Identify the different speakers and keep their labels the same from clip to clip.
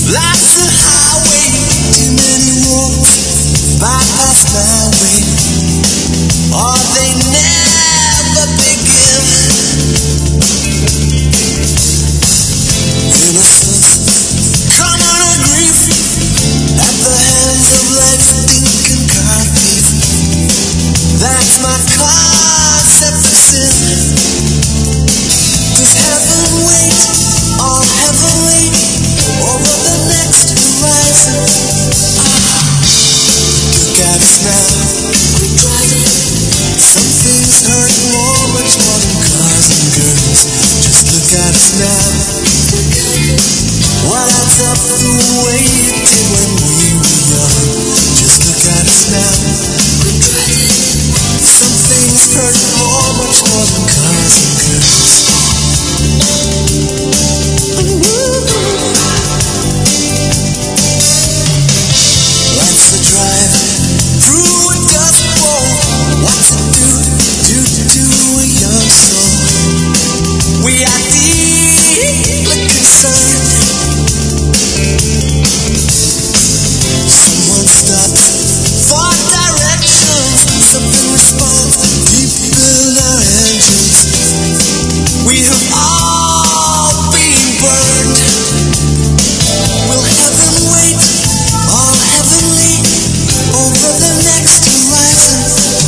Speaker 1: Life's a highway, too many roads bypass my way, or they never begin. Innocence, common or grief, at the hands of life's thinking car thief. That's my concept of sin. Does heaven wait, all heavenly, over the next horizon? Look at us now. Some things hurt much more than cars and girls. Just look at us now. What adds up the way it did when we were young? Just look at us now. Some things hurt much more than cars and girls. Life's a drive through a dust bowl. What's it do to a young soul? We are deeply concerned. Someone stops for directions. Something responds deep in our engines. We have all been burned. Will heaven wait, all heavenly, over the next horizon?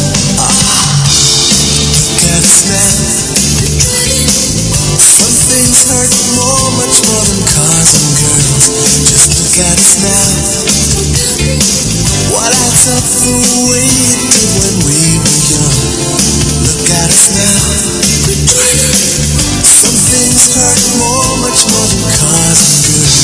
Speaker 1: Look at us now. Some things hurt much more than cars and girls. Just look at us now. What adds up the way it did when we were young? Look at us now. Some things hurt much more than cars and girls.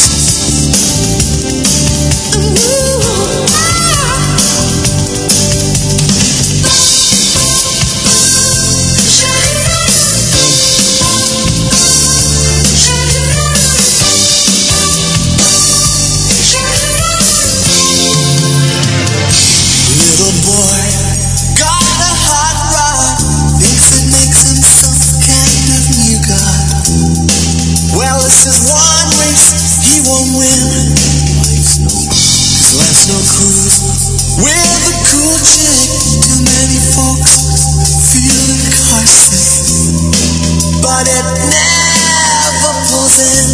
Speaker 1: Little boy got a hot rod, thinks it makes him some kind of new god. Well, this is one race he won't win. Cause life's no cruise with a cool chick. Too many folks feel the car sick, but it never pulls in.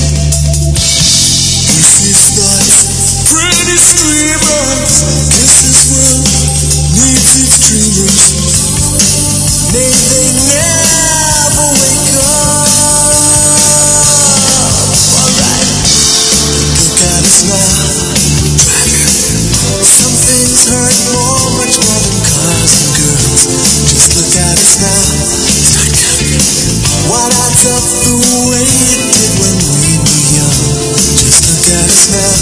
Speaker 1: This thoughts, pretty streamers. Guess this world needs its dreamers. May they never wake up. Alright, look at us now. Some things hurt much more than cars and girls. Just look at us now. What adds up the way it did when we were young? Just look at us now.